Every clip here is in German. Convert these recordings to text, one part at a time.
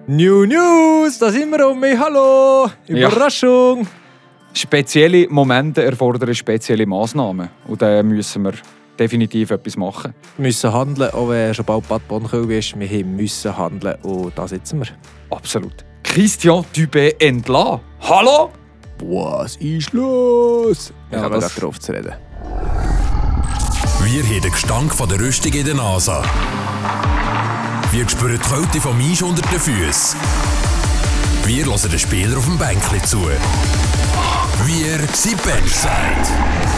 New News, da sind wir um mich. Hallo! Überraschung! Ja. Spezielle Momente erfordern spezielle Massnahmen. Und da müssen wir definitiv etwas machen. Wir müssen handeln, auch wenn schon bald Bad Bonnköln ist. Wir müssen handeln und da sitzen wir. Absolut. Christian Dubé entlassen. Hallo? Was ist los? Wir haben das darauf zu reden. Wir haben den Gestank von der Rüstung in der Nase. Wir spüren die Kälte vom Eis unter den Füßen. Wir hören den Spieler auf dem Bänkchen zu. Wir sind Benchside.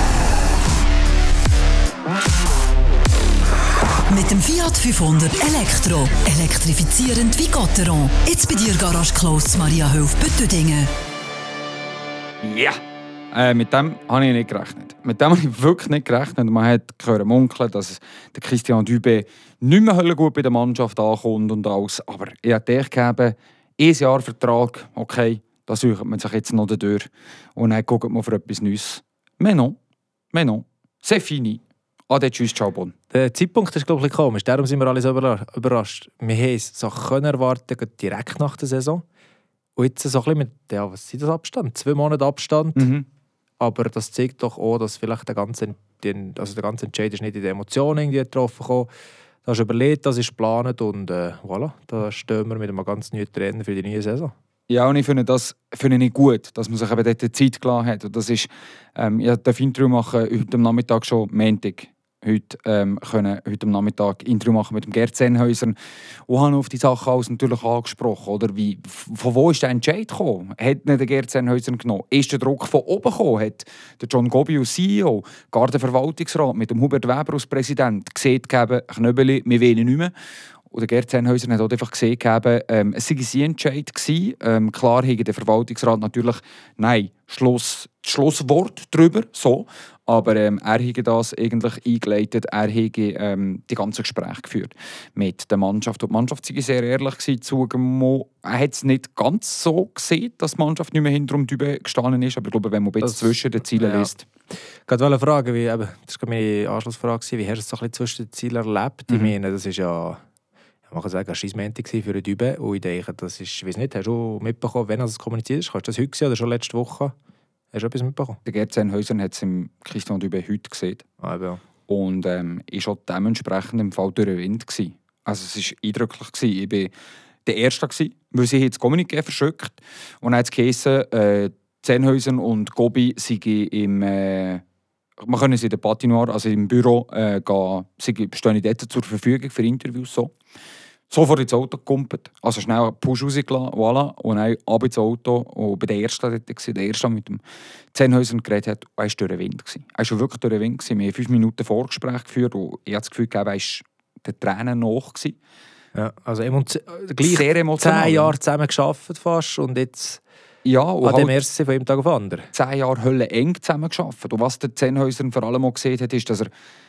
Mit dem Fiat 500 Elektro. Elektrifizierend wie Gotteron. Jetzt bei dir Garage Close Maria Höf Büttedingen. Ja! Mit dem habe ich nicht gerechnet. Mit dem habe ich wirklich nicht gerechnet. Man hat gehört munkeln, dass der Christian Dubé nicht mehr gut bei der Mannschaft ankommt und alles. Aber ich habe gedacht, ein Jahr Vertrag, okay, da sucht man sich jetzt noch durch. Und dann guckt man für etwas Neues. Mais non, c'est fini. Ade, tschüss, ciao, bon. Der Zeitpunkt ist, glaube ich, komisch. Darum sind wir alle so überrascht. Wir haben Sachen erwarten, direkt nach der Saison. Und jetzt so ein bisschen mit, was ist das Abstand? 2 Monate Abstand. Mhm. Aber das zeigt doch auch, dass vielleicht der ganze Entscheid ist nicht in den Emotionen getroffen ist. Das ist überlegt, das ist geplant und voilà, da stehen wir mit einem ganz neuen Trainer für die neue Saison. Ja, und ich finde das nicht gut, dass man sich eben dort Zeit gelassen hat. Und das ist, ich durfte Interview machen, heute am Nachmittag schon, Montag. Heute am Nachmittag Interview machen mit dem Gerd Sennhäuser und habe auf die Sachen alles natürlich angesprochen. Oder von wo ist der Entscheid gekommen? Hat nicht der Gerd Sennhäuser genommen? Ist der Druck von oben gekommen? Hat der John Gobi als CEO, gar der Verwaltungsrat mit dem Hubert Weber als Präsident gesehen, Knöbeli, wir wollen nicht mehr. Und der Gerd Sennhäuser hat auch einfach gesehen, es sei sein Entscheid gewesen. Klar hat der Verwaltungsrat natürlich Schlusswort darüber, so. Aber er hat das eigentlich eingeleitet, er hat die ganzen Gespräche geführt mit der Mannschaft. Und die Mannschaft war sehr ehrlich zugegeben. Er hat es nicht ganz so gesehen, dass die Mannschaft nicht mehr hinter dem Dubé gestanden ist. Aber ich glaube, wenn man ein bisschen zwischen den Zielen liest. Ich wollte fragen, das war meine Anschlussfrage, wie hast du es so ein bisschen zwischen den Zielen erlebt? Ich meine, das ist ja... Man kann sagen, ein Scheissmoment für den Dubé. Und ich denke, das ist, ich weiß nicht, hast du mitbekommen, wenn es kommuniziert ist? Kannst du das heute sehen oder schon letzte Woche? Hast du etwas mitbekommen? Der Gerd Sennhäuser hat es im Christian Dubé heute gesehen. Ja. Und war auch dementsprechend im Fall durch den Wind gewesen. Also es war eindrücklich gewesen. Ich war der Erste gewesen, weil sie das Kommuniqué verschickt. Und dann hat es geheißen, Sennhäuser und Gobi seien im... man können sie in der Patinoire, also im Büro, gehen. Sie stehen dort zur Verfügung für Interviews. Sofort ins Auto gekumpelt, also schnell einen Push rausgelassen, voilà, und dann ab ins Auto. Und bei der Ersten, der Erste mit dem Sennhäuser geredet hat, er war durch den Wind. Er war schon wirklich durch den Wind. Wir haben 5 Minuten Vorgespräch geführt und ich hatte das Gefühl, er war den Tränen nach. Ja, also sehr emotional. 10 Jahre zusammen gearbeitet fast und jetzt... Ja, und an dem ersten von einem Tag auf den anderen. 10 Jahre hölleneng zusammengearbeitet. Und was der Sennhäuser vor allem auch gesehen hat, ist, dass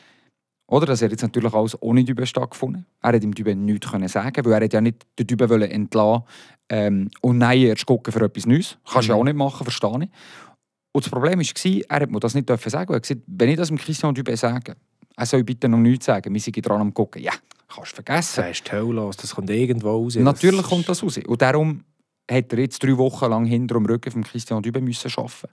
er jetzt natürlich alles ohne Dubé stattgefunden. Er hat dem Dubé nichts sagen, weil er hat ja nicht den Dubé entlassen und nein, erst gucken für etwas Neues. Kannst du ja auch nicht machen, verstehe ich. Und das Problem war, er hat mir das nicht sagen. Er hat gesagt, wenn ich das dem Christian Dubé sage, er soll bitte noch nichts sagen, wir sind dran am gucken. Ja, kannst du vergessen. Das ist toll los, das kommt irgendwo raus. Natürlich kommt das raus. Und darum hat er jetzt 3 Wochen lang hinter dem Rücken von Christian Dubé müssen arbeiten.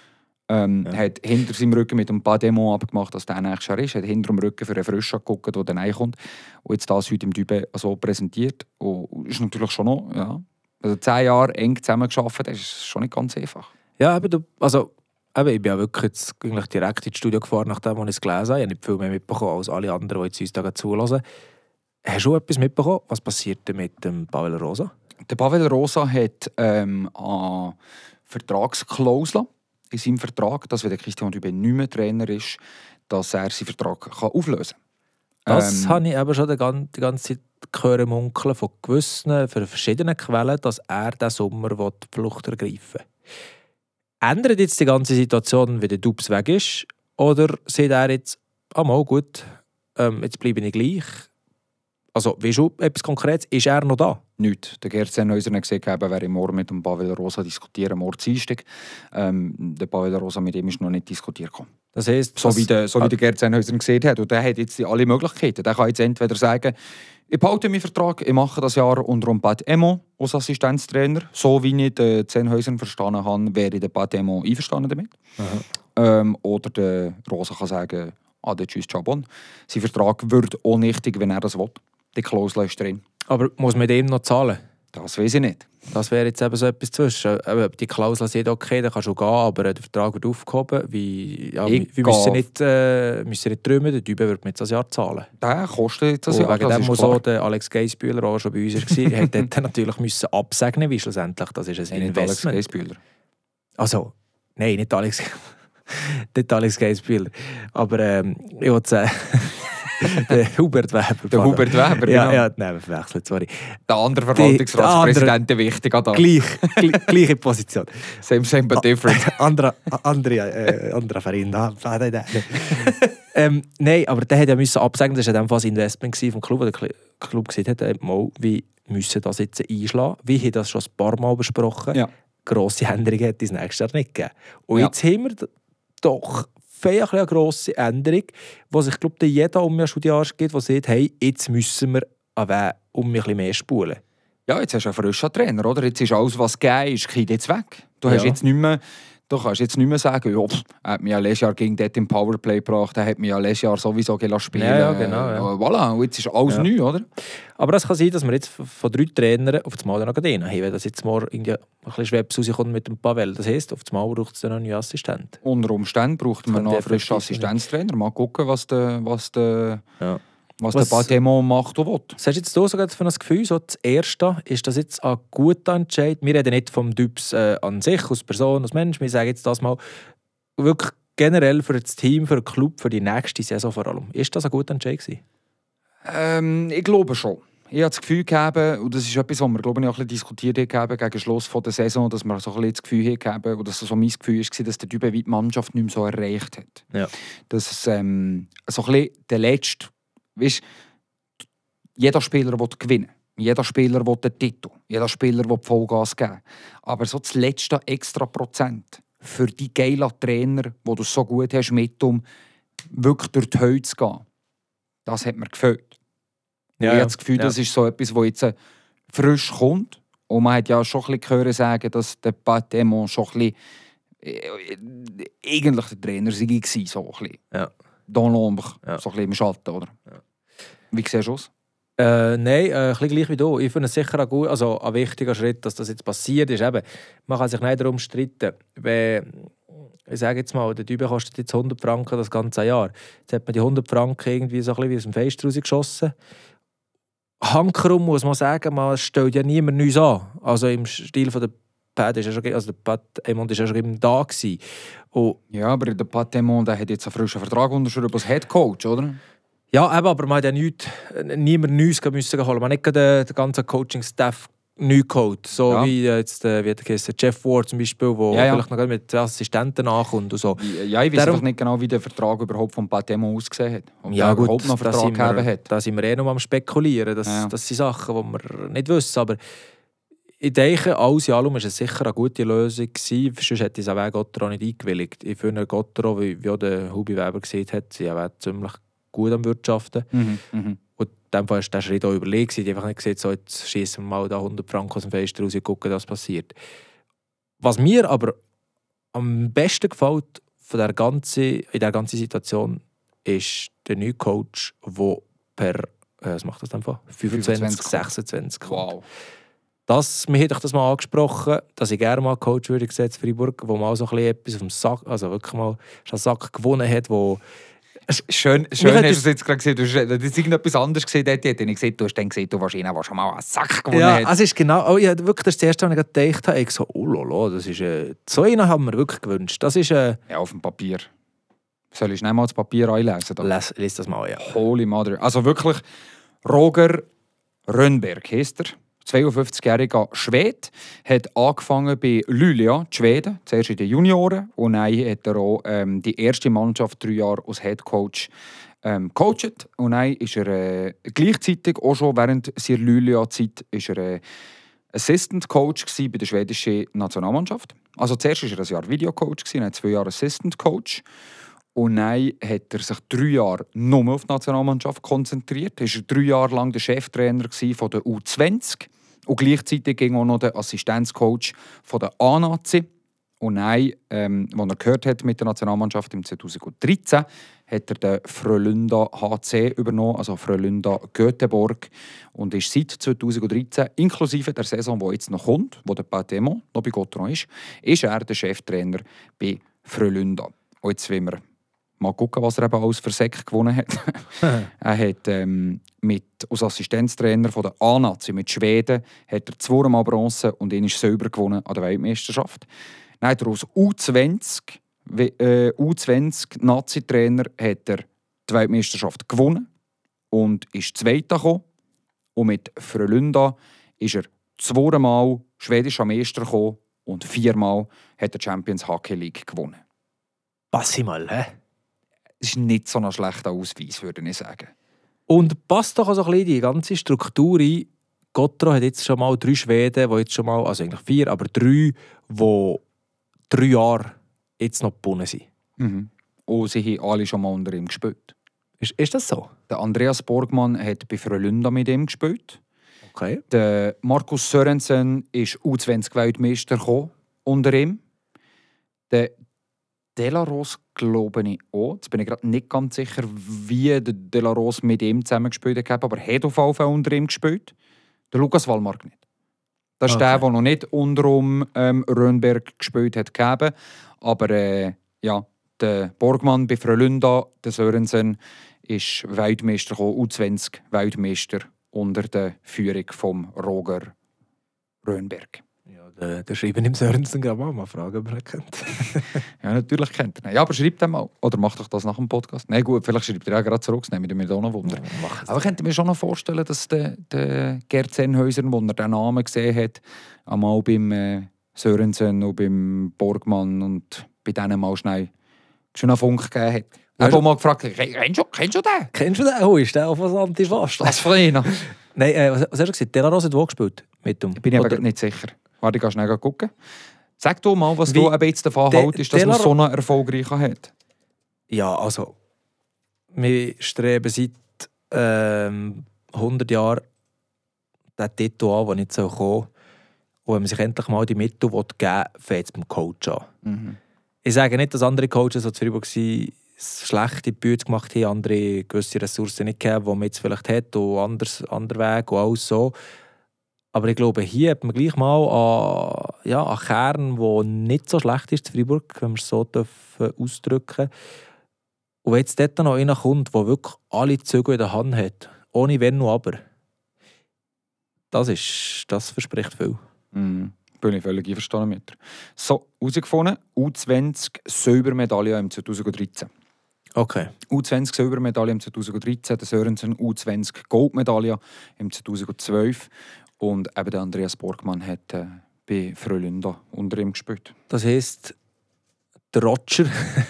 Hat hinter seinem Rücken mit ein paar Demo abgemacht, dass der nächstes Jahr ist. Hat hinter dem Rücken für einen Frischen geguckt, der dann reinkommt. Und jetzt das heute im Dubé so präsentiert. Und ist natürlich schon noch, ja. Also 10 Jahre eng zusammengearbeitet, das ist schon nicht ganz einfach. Ja, aber ich bin ja wirklich jetzt eigentlich direkt ins Studio gefahren, nachdem ich es gelesen habe. Ich habe nicht viel mehr mitbekommen als alle anderen, die jetzt uns da zulassen. Hast du etwas mitbekommen? Was passiert mit dem Pavel Rosa? Der Pavel Rosa hat eine Vertragsklausel in seinem Vertrag, dass wenn der Christian Dubé nicht mehr Trainer ist, dass er seinen Vertrag auflösen kann. Das habe ich eben schon die ganze Zeit gehört, munkeln von gewissen, von verschiedenen Quellen, dass er diesen Sommer die Flucht ergreifen will. Ändert jetzt die ganze Situation, wie der Dubs weg ist? Oder sieht er jetzt, mal gut, jetzt bleibe ich gleich? Also, weißt du etwas Konkretes? Ist er noch da? Nichts. Der Gerd Sennhäuser hat gesagt, er werde morgen mit dem Pavel Rosa diskutieren, morgen Dienstag. Der Pavel Rosa mit ihm ist noch nicht diskutiert gekommen. Das heisst, So wie der Gerd Sennhäuser gesehen hat. Und der hat jetzt alle Möglichkeiten. Der kann jetzt entweder sagen, ich behalte meinen Vertrag, ich mache das Jahr unter Pat Emo als Assistenztrainer. So wie ich den Sennhäuser verstanden habe, wäre der Pat Emo einverstanden damit. Oder der Rosa kann sagen, tschüss, Chabon. Sein Vertrag wird auch nichtig, wenn er das will. Die Klausel ist drin. Aber muss man dem noch zahlen? Das weiß ich nicht. Das wäre jetzt eben so etwas zwischen. Die Klausel sagt, okay, dann kannst du gehen, aber der Vertrag wird aufgehoben. Wir müssen nicht träumen, der Dübe wird mir jetzt das Jahr zahlen. Der kostet jetzt das Und Jahr, wegen das dem ist muss klar. auch der Alex Geissbühler, der auch schon bei uns war, hat dort natürlich müssen absegnen, weil schlussendlich das ist ein Nicht Alex Investment. Geissbühler. Also, nein, nicht Alex. Nicht Alex Geissbühler. Aber ich wollte sagen, der Hubert Weber. Der Hubert Weber, Ja, genau. ja, nein, verwechselt, sorry. Der andere Verwaltungsratspräsident, der wichtig da. Gleiche Position. Same but different. Anderer Verein. Nein, aber der hat ja müssen absagen, das war in dem Fall das Investment vom Club, wo der Club gesagt hat, mal, wie müssen das jetzt einschlagen. Wir haben das schon ein paar Mal besprochen. Ja. Grosse Änderungen hat es nächstes Jahr nicht gegeben. Und Ja. jetzt haben wir doch eine grosse Änderung, wo sich, glaube ich, jeder um mich schon die Arsch gibt, der sagt, hey, jetzt müssen wir ein bisschen mehr spulen. Ja, jetzt hast du einen frischen Trainer, oder? Jetzt ist alles, was gegeben ist, geht jetzt weg. Du Ja. kannst jetzt nicht mehr sagen, ja, er hat mich ja letztes Jahr gegen dort im Powerplay gebracht, er hat mich ja letztes Jahr sowieso spielen. Ja, genau, ja. Voilà, und jetzt ist alles neu, oder? Aber es kann sein, dass wir jetzt von 3 Trainern auf das Mal noch gehen. Hey, wenn das jetzt mal irgendwie ein bisschen Schwebs rauskommt mit dem Pavel, das heisst, auf das Mal braucht es dann noch einen neuen Assistent. Unter Umständen braucht man noch einen frischen Assistenztrainer. Mal gucken, was der Patemo macht und will. Was hast du jetzt da sogar für ein Gefühl? So das Erste, ist das jetzt ein guter Entscheid? Wir reden nicht vom Typs an sich, als Person, als Mensch. Wir sagen jetzt das mal wirklich generell für das Team, für den Club, für die nächste Saison vor allem. Ist das ein guter Entscheid gewesen? Ich glaube schon. Ich habe das Gefühl gehabt, und das ist etwas, was wir glaube ich, auch ein bisschen diskutiert haben gegen Schluss der Saison, dass wir so ein bisschen das Gefühl hatten, oder dass so mein Gefühl war, dass der Typ die Mannschaft nicht mehr so erreicht hat. Ja. Dass es so ein bisschen der letzte, weißt, jeder Spieler will gewinnen. Jeder Spieler will den Titel. Jeder Spieler will Vollgas geben. Aber so das letzte extra Prozent für die geilen Trainer, die du so gut hast, mit wirklich durch die Höhe zu gehen, das hat mir gefällt. Ich habe das Gefühl, das ist so etwas, das jetzt frisch kommt. Und man hat ja schon ein bisschen gehört sagen, dass der Patemo schon ein bisschen eigentlich der Trainer war. So ein bisschen. Ja. Dans l'ombre, Ja. so ein bisschen im Schatten, oder? Ja. Wie siehst du es? Nein, ein bisschen gleich wie du. Ich finde es sicher ein wichtiger Schritt, dass das jetzt passiert ist. Eben, man kann sich nicht darum streiten. Ich sage jetzt mal, der Typ kostet jetzt 100 Franken das ganze Jahr. Jetzt hat man die 100 Franken irgendwie so ein bisschen wie aus dem Fenster rausgeschossen. Hankerum muss man sagen, man stellt ja niemand Neues an. Also im Stil von der Pat ist ja schon, also der Pat Emond ist ja schon immer da gewesen. Und Ja, aber der Patemo hat jetzt einen frischen Vertrag unterschrieben als Head Coach, oder? ja, eben, aber man hat ja niemand Neues müssen holen. Man hat nicht gerade den ganzen Coaching-Staff neu geholt. So Ja. wie jetzt wie der Jeff Ward zum Beispiel, der Ja, ja. vielleicht noch mit Assistenten ankommt und so. Ja, ich weiß Darum- einfach nicht genau, wie der Vertrag überhaupt von Patemo ausgesehen hat. Ob Ja der gut, überhaupt noch einen da Vertrag sind, wir, gegeben hat. da sind wir noch am Spekulieren. Das sind Sachen, die wir nicht wissen. Aber ich denke, alles in allem war es sicher eine gute Lösung gewesen. Sonst hätte ich es auch Gottero nicht eingewilligt. Ich finde Gottero, wie auch der Hubi Weber gesagt hat, sie auch ziemlich gut am Wirtschaften. Und in dem Fall war der Schritt auch überlegt. Die haben einfach nicht gesagt, so, jetzt schießen wir mal da 100 Franken aus dem Fenster raus und gucken, was passiert. Was mir aber am besten gefällt in der ganzen Situation, ist der neue Coach, der per was macht das denn? 25, 26 kommt. Wow. Wir haben das mal angesprochen, dass ich gerne mal Coach würde gesetzt für Freiburg, wo mal so ein bisschen etwas auf dem Sack, also wirklich mal einen Sack gewonnen hat, wo Schön Mich hast hat du das- es jetzt gerade gesehen. Du hast jetzt irgendetwas anderes gesehen. Dort hätte ich gesagt, du hast dann gesehen, du wahrscheinlich schon mal einen Sack gewonnen. ja, hat. es ist genau, oh, ja, wirklich das erste, was ich gerade gedacht habe, ich so, oh lala, das ist, so einen haben wir wirklich gewünscht. Das ist, Ja, auf dem Papier. Soll ich schnell mal das Papier einlesen? Da? lies das mal, ja. Holy Mother. Also wirklich, Roger Rönnberg heisst er. 52-jähriger Schwede, hat angefangen bei Luleå, Schweden, zuerst in den Junioren und dann hat er auch die erste Mannschaft 3 Jahre als Headcoach gecoacht. Und dann ist er gleichzeitig, auch schon während seiner Luleå-Zeit, ist er Assistant Coach bei der schwedischen Nationalmannschaft. Also zuerst war er ein Jahr Videocoach, dann 2 Jahre Assistant Coach. Und dann hat er sich 3 Jahre nur auf die Nationalmannschaft konzentriert. Er war 3 Jahre lang der Cheftrainer von der U20 und gleichzeitig ging auch noch der Assistenzcoach von der A-Nazi. Und dann, als er gehört hat mit der Nationalmannschaft im 2013, hat er den Frölunda HC übernommen, also Frölunda Göteborg, und ist seit 2013, inklusive der Saison, die jetzt noch kommt, wo der Patemon noch bei Gotteron ist er der Cheftrainer bei Frölunda. Und jetzt wollen wir mal schauen, was er eben alles für Säcke gewonnen hat. Er hat als Assistenztrainer von der A-Nazi mit Schweden hat er 2-mal Bronze und ihn ist Silber gewonnen an der Weltmeisterschaft. Dann hat er als U20-Nazi-Trainer hat er die Weltmeisterschaft gewonnen und ist Zweiter gekommen. Und mit Frölunda ist er 2-mal schwedischer Meister gekommen und 4-mal hat er Champions Hockey League gewonnen. Pass mal, hä? Das ist nicht so ein schlechter Ausweis, würde ich sagen. Und passt doch auch so ein bisschen die ganze Struktur ein. Gotteron hat jetzt schon mal 3 Schweden, die jetzt schon mal, also eigentlich 4, aber 3, die 3 Jahre jetzt noch gebunden sind. Mhm. Und sie haben alle schon mal unter ihm gespielt. Ist das so? Der Andreas Borgmann hat bei Frölunda mit ihm gespielt. Okay. Der Markus Sørensen ist U20-Weltmeister unter ihm. Der Delaros glaube ich auch. Jetzt bin ich gerade nicht ganz sicher, wie der Delaros mit ihm zusammen gespielt hat, aber er hat auf jeden Fall unter ihm gespielt. Der Lukas Wallmark nicht. Das ist der noch nicht unter Rönnberg gespielt hat. Aber der Borgmann bei Frölunda, der Sørensen, ist Weltmeister gekommen, U20-Weltmeister unter der Führung von Roger Rönnberg. Ja, der schreibt ihm Sörensen gerade mal fragen, ob er ihn kennt. Ja, natürlich kennt er ihn. Ja, aber schreibt er mal. Oder macht doch das nach dem Podcast. Nein, gut, vielleicht schreibt er auch gerade zurück. Das nehme ich mir auch noch Wunder. Aber ich könnte mir schon noch vorstellen, dass der Gerd Sennhäuser, wo er den Namen gesehen hat, einmal beim Sørensen und beim Borgmann und bei denen mal schnell schon einen Funk gegeben hat. Ich habe mal gefragt, kennst du den? Kennst du den? Oh, ist der auf was Antifast? Das von Ihnen. Nein, was hast du gesagt? Delaros hat wo gespielt? Mit dem? Bin ich aber nicht sicher. Warte, ich kann schnell gucken. Sag du mal, was du jetzt davon hältst, dass man so einen erfolgreichen hat. Ja, also wir streben seit 100 Jahren den Titel an, der nicht kommen soll. Und wenn man sich endlich mal die Mittel geben will, fängt es beim Coach an. Mhm. Ich sage nicht, dass andere Coaches, die zu Freiburg waren, schlechte Bücher gemacht haben, andere gewisse Ressourcen nicht gegeben, die man jetzt vielleicht hat, und andere Wege und alles so. Aber ich glaube, hier hat man gleich mal einen Kern, der nicht so schlecht ist, zu Freiburg, wenn man es so ausdrücken darf. Und wenn jetzt dort noch einer kommt, der wirklich alle Züge in der Hand hat, ohne Wenn und Aber, das verspricht viel. Mhm. Bin ich völlig einverstanden mit dir. So, herausgefunden, U20 Silbermedaille im 2013. Okay. U20 Silbermedaille im 2013, der Sørensen U20 Goldmedaille im 2012 und eben der Andreas Borgmann hat bei Frölunda unter ihm gespielt. Das heisst, der Roger,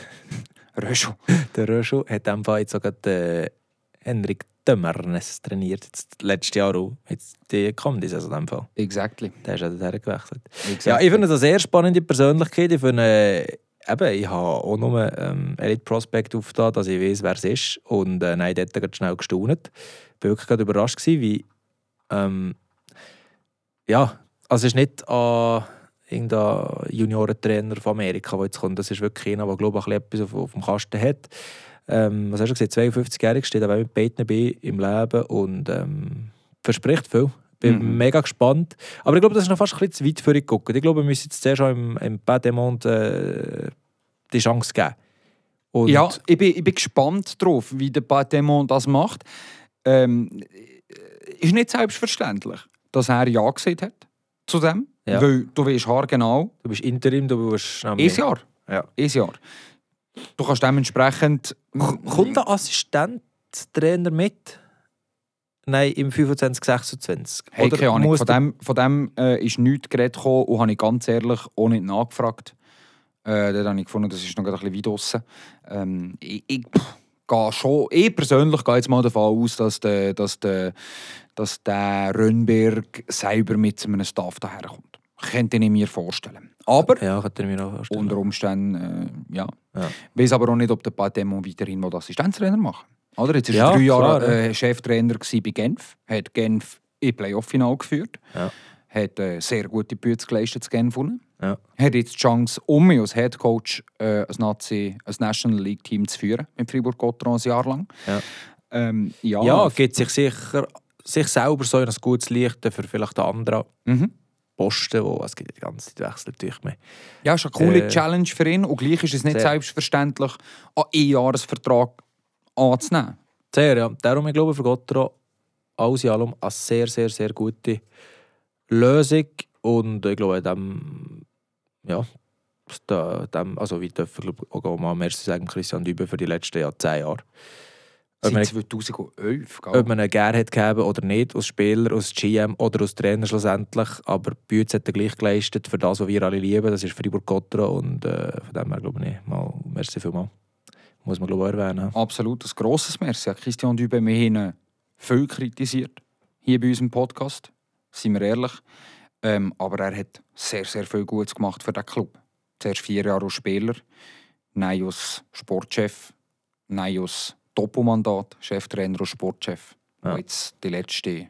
der Röschel, hat in dem Fall jetzt sogar den Henrik Dömernes trainiert, jetzt letztes Jahr auch. Jetzt die kommt in dem Fall. Exactly. Der ist ja dorthin gewechselt. Exactly. Ja, ich finde das eine sehr spannende Persönlichkeit. Ich habe auch nur Elite Prospect aufgetan, dass ich weiß, wer es ist. Und nein, dort hat schnell gestaunt. Ich war wirklich überrascht, wie also es ist nicht irgendein Juniorentrainer von Amerika, der jetzt kommt. Das ist wirklich einer, der, glaube ich, etwas auf dem Kasten hat. Was hast du gesagt? 52-jährig, steht aber mit beiden Beinen im Leben und verspricht viel. Ich bin mega gespannt. Aber ich glaube, das ist noch fast ein bisschen zu weit für ihn geguckt. Ich glaube, wir müssen jetzt zuerst schon im Patemont die Chance geben. Und ja, ich bin gespannt darauf, wie der Patemont das macht. Ist nicht selbstverständlich, dass er Ja gesagt hat zu dem. Ja. Weil du weißt haargenau. Du bist Interim, du bist Ein Jahr. Ja. Ein Jahr. Du kannst dementsprechend... Kommt der Assistenztrainer mit? Nein, im 25, 26. Hey, keine Ahnung. Von dem ist nichts geredet und habe ich ganz ehrlich auch nicht nachgefragt. Dann habe ich gefunden, das ist noch ein bisschen weit draussen. ich persönlich gehe jetzt mal davon aus, dass der Rönnberg selber mit einem Staff daherkommt. Könnte ich mir vorstellen. Aber Ja, könnte ich mir auch vorstellen. unter Umständen, ja. Ich weiß aber auch nicht, ob der Patemon weiterhin Assistenztrainer machen. Oder? Jetzt war er 3 Jahre Cheftrainer bei Genf, hat Genf im Playoff-Final geführt, hat sehr gute Bütze geleistet zu Genf unten. Ja. Hat jetzt die Chance, mich als Headcoach ein National League Team zu führen, mit Fribourg-Gotteron ein Jahr lang. Ja, gibt sich sicher sich selber so in ein gutes Licht für vielleicht den anderen Posten, wo es gibt die ganze Zeit wechselt durch mich. Ja, ist eine coole Challenge für ihn und gleich ist es nicht selbstverständlich, einen Einjahresvertrag anzunehmen. Sehr, ja. Darum, ich glaube, für Gotteron alles in allem eine sehr, sehr, sehr gute Lösung und ich glaube, also wie dürfen auch mal mehr sagen, Christian Dübe für die letzten 10 Jahre. Seit 2011, gell? Ob man einen Gär hat gegeben oder nicht, als Spieler, als GM oder als Trainer schlussendlich, aber Bütz hat er gleich geleistet für das, was wir alle lieben, das ist Fribourg-Gotteron und von dem her glaube ich, merci vielmals. Muss man glaube ich erwähnen. Absolut, ein grosses Merci. Christian Dübe, wir haben ihn viel kritisiert, hier bei unserem Podcast, seien wir ehrlich. Aber er hat sehr, sehr viel Gutes gemacht für den Club. Zuerst 4 Jahre als Spieler, dann als Sportchef, dann als Doppelmandat, Cheftrainer und Sportchef. Ja. Und jetzt den letzten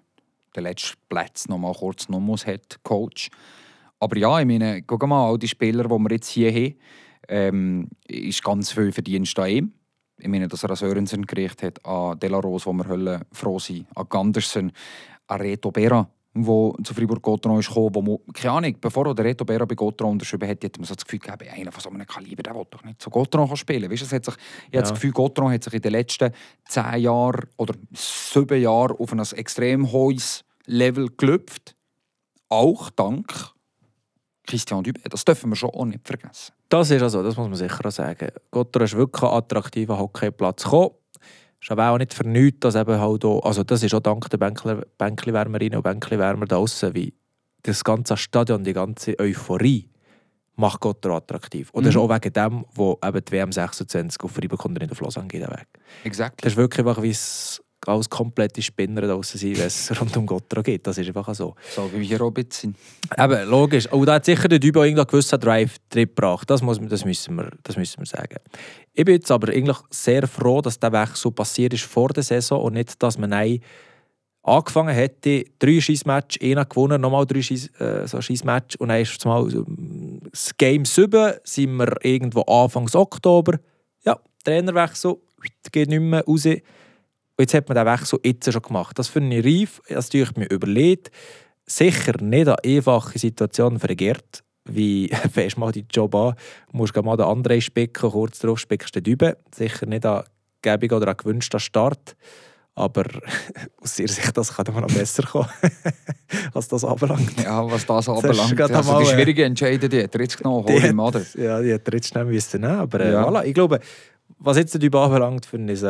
Platz noch mal kurz hat, Coach. Aber ja, ich meine, guck mal, all die Spieler, die wir jetzt hier haben, ist ganz viel Verdienst an ihm. Ich meine, dass er an Sörensen gerichtet hat, an Delarose, wo wir froh sind, an Gandersen, an Reto Berra, der zu Fribourg-Gotteron ist gekommen, wo keine Ahnung, bevor der Reto Berra bei Gotteron unterschrieben hat, hat man so das Gefühl gehabt, einer von so einem Kaliber, der will doch nicht zu Gotteron spielen. Weißt, ich habe das Gefühl, Gotteron hat sich in den letzten 10 Jahren oder 7 Jahren auf ein extrem hohes Level gelüpft. Auch dank Christian Dübe. Das dürfen wir schon auch nicht vergessen. Das ist also, das muss man sicher auch sagen. Gotteron ist wirklich ein attraktiver Hockeyplatz gekommen. Es ist aber auch nicht für nichts, dass eben halt auch, also das ist auch dank der Bänkli-Wärmerinnen und Bänkli-Wärmer da draussen, wie das ganze Stadion, die ganze Euphorie macht Gotteron attraktiv. Und das ist auch wegen dem, wo eben die WM 26 auf Fribourg kommt und auf Lausanne geht weg. Exactly. Das ist wirklich einfach, wie es alles komplette Spinner da draussen sind, wenn es rund um Gotteron geht. Das ist einfach so. So wie wir auch sind. Eben, logisch. Und da hat sicher der Dübe auch einen gewissen Drive-Trip gebracht. Das müssen wir sagen. Ich bin jetzt aber eigentlich sehr froh, dass der Wechsel passiert ist vor der Saison und nicht, dass man angefangen hätte, 3 Scheissmatches, einer gewonnen, nochmal 3 Scheissmatches und dann ist mal das Game 7, sind wir irgendwo Anfang Oktober. Ja, Trainerwechsel, geht nicht mehr raus. Und jetzt hat man den Wechsel jetzt schon gemacht. Das finde ich reif, das habe ich mir überlegt. Sicher nicht eine einfache Situation für den Gerd. Wie fährst mal deinen Job an, musst mal den anderen spicken, kurz darauf spickst du den Dübe. Sicher nicht ein gäbiger oder ein gewünschter Start. Aber aus ihrer Sicht, das kann immer noch besser kommen, was das anbelangt. Ja, was das anbelangt. Also die schwierigen Entscheidungen, die hat er jetzt genommen, oder? Ja, die hat er jetzt schnell müssen nehmen. Aber voilà, ich glaube, was jetzt den Dübe anbelangt, finde ich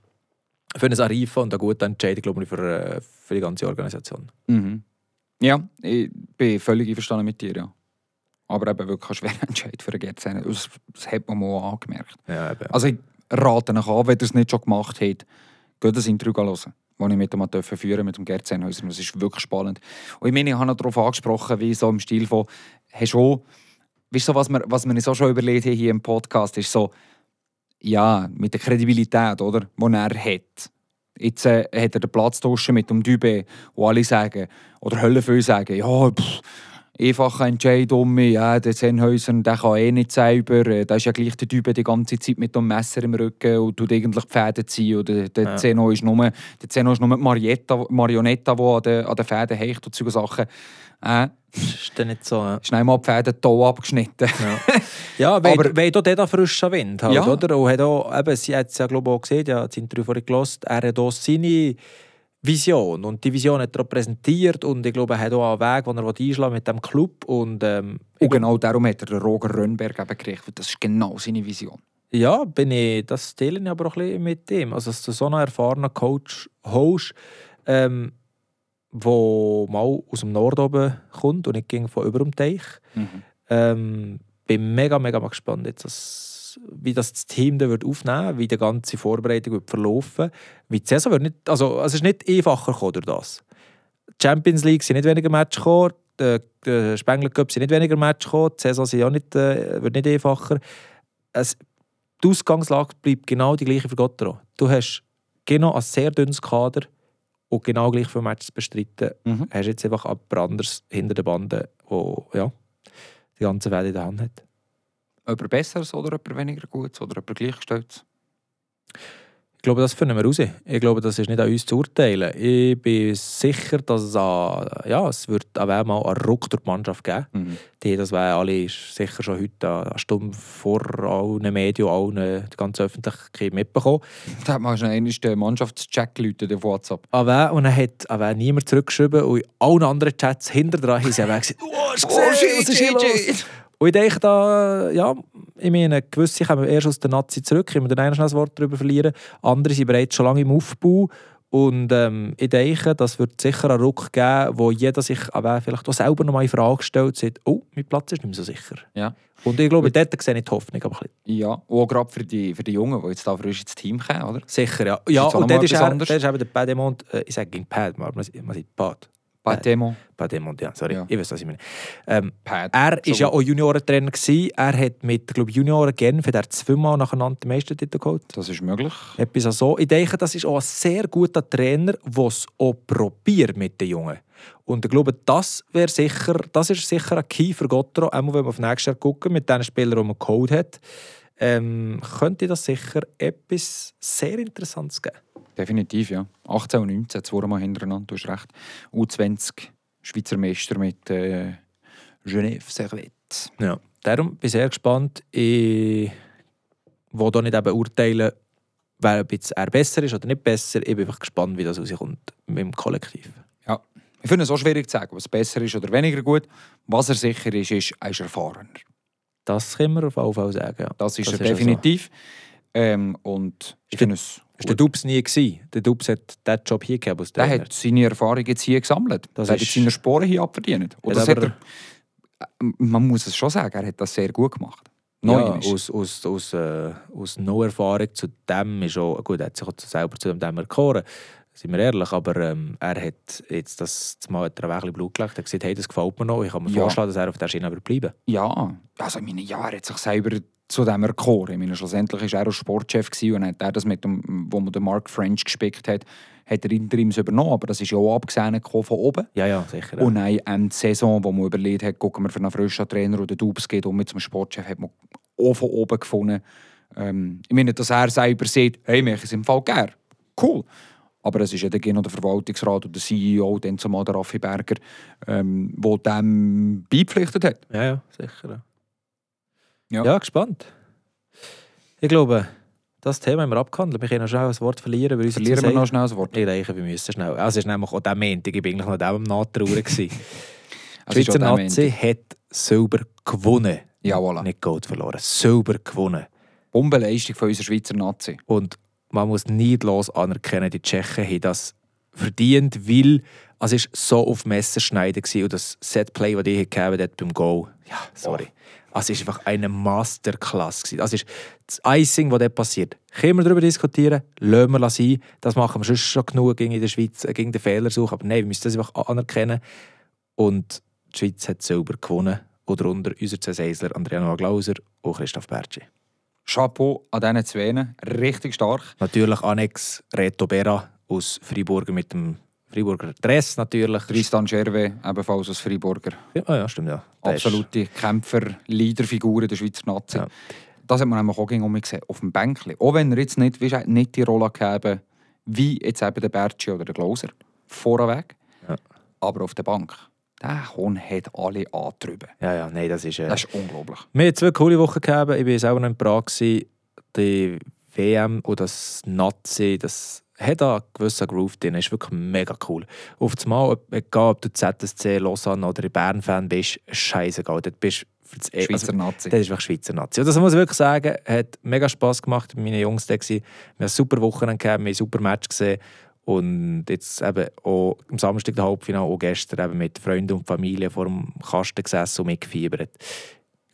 eine reife und eine gute Entscheidung, glaube ich, für die ganze Organisation. Mhm. Ja, ich bin völlig einverstanden mit dir, ja. Aber eben wirklich ein schwerer Entscheid für einen Gerd. Das hat man mal angemerkt. Ja, eben. Also ich rate euch an, wenn ihr es nicht schon gemacht habt, geht das Interview hören, das ich mit ihm führen mit dem Gerd Sennhäuser. Das ist wirklich spannend. Und ich meine, ich habe noch darauf angesprochen, wie so im Stil von, weißt du, was wir uns auch schon überlegt haben hier im Podcast, ist so, ja, mit der Kredibilität, oder, die er hat. Jetzt hat er den Platz tauschen mit dem Dübe, wo alle sagen, oder Hölle viel sagen, ja, einfacher Entscheid um mich, ja, der Sennhäuser, der kann eh nicht selber, der ist ja gleich der Dübe die ganze Zeit mit dem Messer im Rücken und tut eigentlich die Fäden ziehen. Oder der Zeno ist nur die Marionetta, die an den Fäden hängt und solche Sachen. Ist dann nicht so. Schnell mal die Fäden hier abgeschnitten. Ja, weil auch der frischen Wind halt, ja. Oder? Und hat auch, eben, sie hat es ja glaube ich auch gesehen, ja, das Interview vorhin gehört, er hat auch seine Vision und die Vision hat er auch präsentiert und ich glaube, er hat auch einen Weg, den er einschlagen mit dem Club und genau darum hat er den Roger Rönnberg eben gekriegt, weil das ist genau seine Vision. Ja, das teile ich aber auch ein bisschen mit ihm. Also, dass du so einen erfahrenen Coach hast, der mal aus dem Norden oben kommt und nicht ging von über dem Teich. Bin mega, mega gespannt, jetzt aus, wie das Team da wird aufnehmen, wie die ganze Vorbereitung wird verlaufen. Wie die Saison wird nicht, also es ist nicht einfacher gekommen durch das. Die Champions League sind nicht weniger Matches gekommen, der Spengler Cup sind nicht weniger Matches gekommen, die Saison sind auch nicht, wird nicht einfacher. Die Ausgangslage bleibt genau die gleiche für Gottero. Du hast genau ein sehr dünnes Kader und genau gleich viele Matches bestreiten. Hast jetzt einfach jemand anderes hinter den Banden, der die ganze Welt in der Hand hat. Jemand Besseres oder jemand weniger Gutes oder jemand Gleichgestelltes? Ich glaube, das finden wir raus. Ich glaube, das ist nicht an uns zu urteilen. Ich bin sicher, dass es wird mal einen Ruck durch die Mannschaft geben. Das werden alle sicher schon heute eine Stunde vor allen Medien, allen, die ganze Öffentlichkeit mitbekommen. Da hat man schon einmal den Mannschaftscheck geläutet auf WhatsApp. Und dann hat niemand zurückgeschrieben und in allen anderen Chats hinterher haben sie gesagt, was ist hier los? Und ich denke gewisse kommen erst aus der Nazi zurück, ich muss dann ein Wort darüber verlieren. Andere sind bereits schon lange im Aufbau. Und ich denke, das wird sicher einen Ruck geben, wo jeder sich vielleicht auch selber noch mal in Frage stellt und sagt, oh, mein Platz ist nicht mehr so sicher. Ja. Und ich glaube, dort sehe ich die Hoffnung. Aber ja, und auch gerade für die Jungen, die jetzt da frisch ins Team kommen, oder? Sicher, ja. Ja, und dort ist eben der Pademont, ich sage gegen Pad, aber man sagt Pad. Pademont, ja, sorry. Ja. Ich weiß, was ich meine. Er war ja auch Juniorentrainer gewesen. Er hat mit Junioren Genf 2-mal nacheinander den Meistertitel geholt. Das ist möglich. Etwas so. Ich denke, das ist auch ein sehr guter Trainer, der es auch probiert mit den Jungen. Und ich glaube, das ist sicher ein Key für Gottero, einmal wenn wir auf nächstes Jahr gucken, mit den Spielern, die man geholt hat. Könnte das sicher etwas sehr Interessantes geben. Definitiv, ja. 18 und 19, zweimal hintereinander, du hast recht. U20 Schweizer Meister mit Genève Servette. Ja, darum bin ich sehr gespannt. Ich will hier nicht eben urteilen, wer besser ist oder nicht besser. Ich bin einfach gespannt, wie das rauskommt mit dem Kollektiv. Ja, ich finde es auch schwierig zu sagen, was besser ist oder weniger gut. Was er sicher ist, er ist erfahrener. Das können wir auf jeden Fall sagen, ja. Das ist er definitiv. Und ich finde es... Das war der Dubs nie gewesen. Der Dubs hat diesen Job hier gehabt. Der hat seine Erfahrung jetzt hier gesammelt. Er hat seine Sporen hier abverdient. Man muss es schon sagen, er hat das sehr gut gemacht. Aus No-Erfahrung zu dem ist auch... Gut, er hat sich auch selber zu dem erkoren. Sind wir ehrlich, aber er hat jetzt das Mal ein bisschen Blut gelegt. Er hat gesagt, hey, das gefällt mir noch. Ich kann mir vorstellen, dass er auf der Schiene bleiben. Ja, also er hat sich selber zu dem erkoren. Ich meine, schlussendlich war er auch Sportchef und hat er das mit dem, wo man den Mark French gespickt hat er Interims übernommen. Aber das ist ja auch abgesehen von oben. Ja, sicher. Ja. Und dann die Saison, wo man überlegt hat, gucken wir für einen frischen Trainer, der Dubs geht, und mit zum Sportchef hat man auch von oben gefunden. Ich meine, dass er selber sagt, hey, mich ist im Fall gern. Cool. Aber es ist ja dann noch der Verwaltungsrat oder der CEO, dann zumal der Raffi Berger, der dem beipflichtet hat. Ja, sicher. Ja, gespannt. Ich glaube, das Thema haben wir abgehandelt. Wir können noch schnell ein Wort verlieren. Verlieren wir noch schnell ein Wort? Ich denke, wir müssen schnell. Also es ist nämlich auch der Montag. Ich bin eigentlich noch dem nachtrauern gewesen. Die Schweizer Nazi hat Silber gewonnen. Ja, voilà. Nicht Gold verloren. Silber gewonnen. Bombenleistung von unserer Schweizer Nazi. Und man muss neidlos anerkennen, die Tschechen haben das verdient, weil es ist so auf Messerschneiden war. Und das Setplay, das ich gegeben habe beim Goal, ja, sorry. Es war einfach eine Masterclass. Das ist das Icing, was dort passiert. Können wir darüber diskutieren? Lassen wir sein. Das machen wir sonst schon genug gegen in der Schweiz, gegen den Fehlersuch. Aber nein, wir müssen das einfach anerkennen. Und die Schweiz hat Silber gewonnen. Und darunter unser Zeseisler Andrea Glauser und Christoph Bertschi. Chapeau an diesen zwei. Richtig stark. Natürlich Annex Reto Berra aus Freiburger mit dem Freiburger Dress natürlich. Tristan Gervais, ebenfalls aus Freiburger. Ja, stimmt, ja. Absolute Kämpfer, Leaderfigur der Schweizer Nazi. Ja. Das hat man nämlich auch gesehen, auf dem Bänkchen. Auch wenn er jetzt nicht die Rolle gegeben wie jetzt eben der Bertschi oder der Glauser vorweg. Ja. Aber auf der Bank. Der Hund hat alle angetrieben. Ja, nein, das ist unglaublich. Wir haben 2 coole Wochen gehabt. Ich war selber noch in Prag. Die WM und das Nazi, das hat einen gewissen Groove drin. Das ist wirklich mega cool. Auf das Mal, egal ob du ZSC, Lausanne oder Bern-Fan bist, scheißegal. Dort bist du Schweizer Nazi. Das ist wirklich Schweizer Nazi. Das muss ich wirklich sagen. Hat mega Spass gemacht mit meinen Jungs. Wir haben super Wochen gehabt, wir haben ein super Match gesehen. Und jetzt eben auch am Samstag der Halbfinale, auch gestern eben mit Freunden und Familie vor dem Kasten gesessen und mitgefiebert. Ich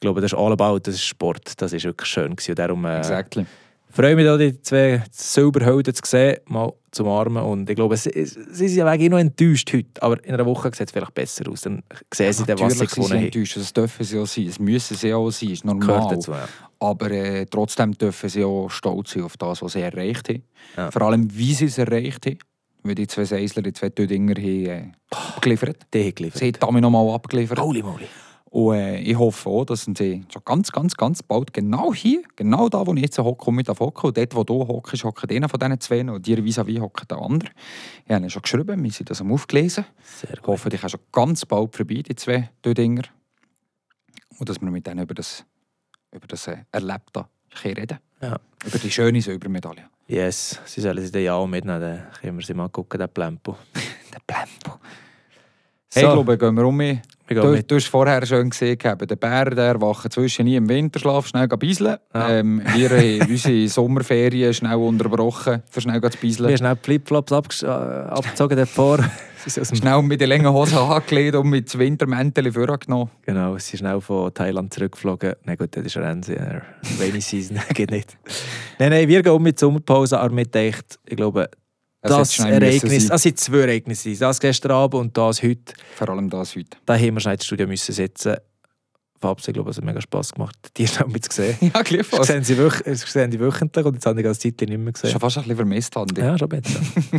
glaube, das ist all about, das ist Sport. Das war wirklich schön gewesen. Und darum Exactly. freue mich, da die 2 Silberhelden zu sehen, mal zum Armen. Und ich glaube, sie sind ja wirklich noch enttäuscht heute. Aber in einer Woche sieht es vielleicht besser aus. Dann sehen sie dann, was sie gewonnen haben. Enttäuscht. Das dürfen sie auch sein. Das müssen sie auch sein. Das ist Gehört normal. dazu, ja. Aber trotzdem dürfen sie auch stolz sein auf das, was sie erreicht haben. Ja. Vor allem, wie sie es erreicht haben. Weil die 2 Seisler, die 2 Dödinger haben abgeliefert. Die haben geliefert. Sie haben damit nochmal abgeliefert. Holy moly. Und ich hoffe auch, dass sie schon ganz bald genau hier, genau da, wo ich jetzt hocke, mit hocken. Und dort, wo du hockst, hockt einer von diesen 2 und dir vis-à-vis hockt der andere. Ich habe ihn schon geschrieben, wir sind das aufgelesen. Sehr Ich hoffe, ich kann schon ganz bald vorbei, die 2 Dödinger. Und dass wir mit denen über das Erlebte reden. Ja. Über die schöne Silbermedaille. Yes, sie sollen sie dann ja auch mitnehmen. Dann können wir sie mal gucken, den Plempo. Der Plempo. Hey, ich glaube, gehen wir um mich. Du hast vorher schon gesehen, der Bär der wacht zwischen nie im Winterschlaf, schnell beiseln. Ja. Wir haben unsere Sommerferien schnell unterbrochen, für schnell zu beiseln. Wir haben schnell die Flipflops abgezogen davor. Schnell mit den langen Hosen angelegt und mit dem Wintermäntel vorgenommen. Genau, sie sind schnell von Thailand zurückgeflogen. Nein, gut, das ist Renzi. Rainy Season geht nicht. Nein, wir gehen mit der Sommerpause, aber mit echt, ich glaube, das Ereignis, es sind 2 Ereignisse. Das gestern Abend und das heute. Vor allem das heute. Da haben wir schnell ins Studio müssen sitzen. Fabs, ich glaube, es hat mega Spass gemacht, die schnell mit zu sehen. Ja, gleich Ich sehe sie wöchentlich und jetzt habe ich die Zeit nicht mehr gesehen. Schon fast ein bisschen vermisst, Andi. Ja, schon besser.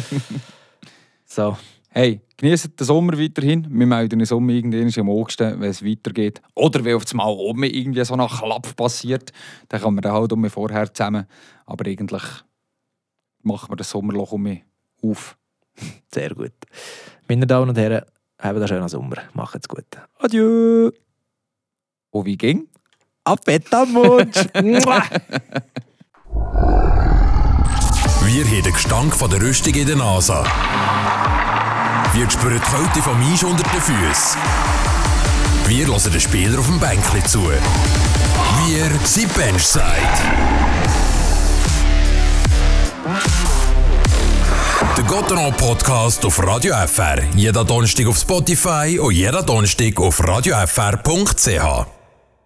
So. Hey, genießt den Sommer weiterhin. Wir melden uns irgendwann im August, wenn es weitergeht. Oder wenn auf einmal oben irgendwie so ein Klapp passiert, dann kann man den halt vorher zusammen. Aber eigentlich machen wir das Sommerloch auf. Sehr gut. Meine Damen und Herren, haben einen schönen Sommer. Macht's gut. Adieu. Und wie ging? Appetit am Wunsch. Wir haben den Gestank von der Rüstung in der Nase. Wir spüren die Kälte vom Eis unter den Füßen. Wir hören den Spieler auf dem Bänkli zu. Wir sind Benchside. Der Gotteron-Podcast auf Radio FR. Jeder Donnerstag auf Spotify und jeder Donnerstag auf radiofr.ch.